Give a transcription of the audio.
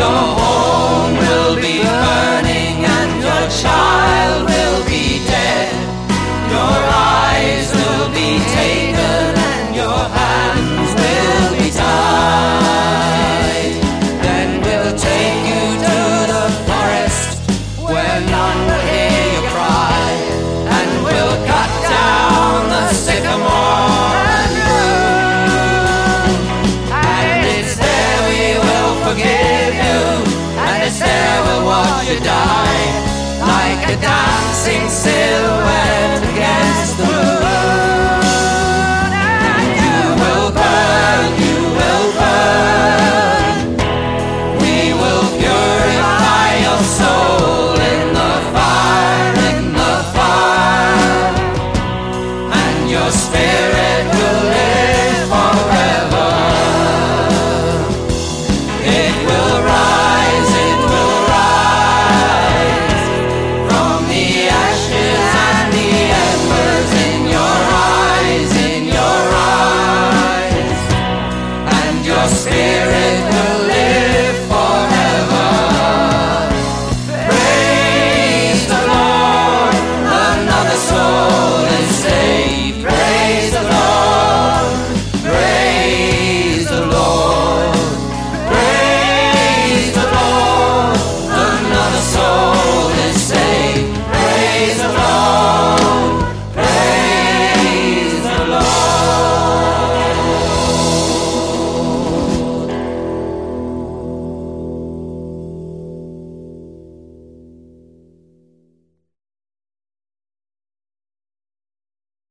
Your home will be burning and your child will be dead. Your eyes will be taken and your hands will be tied. Then we'll take you to the forest where none will hear you cry, and we'll cut down the sycamore and root. And it's there we will forgive you, and it's there we'll watch you die, like a dancing silhouette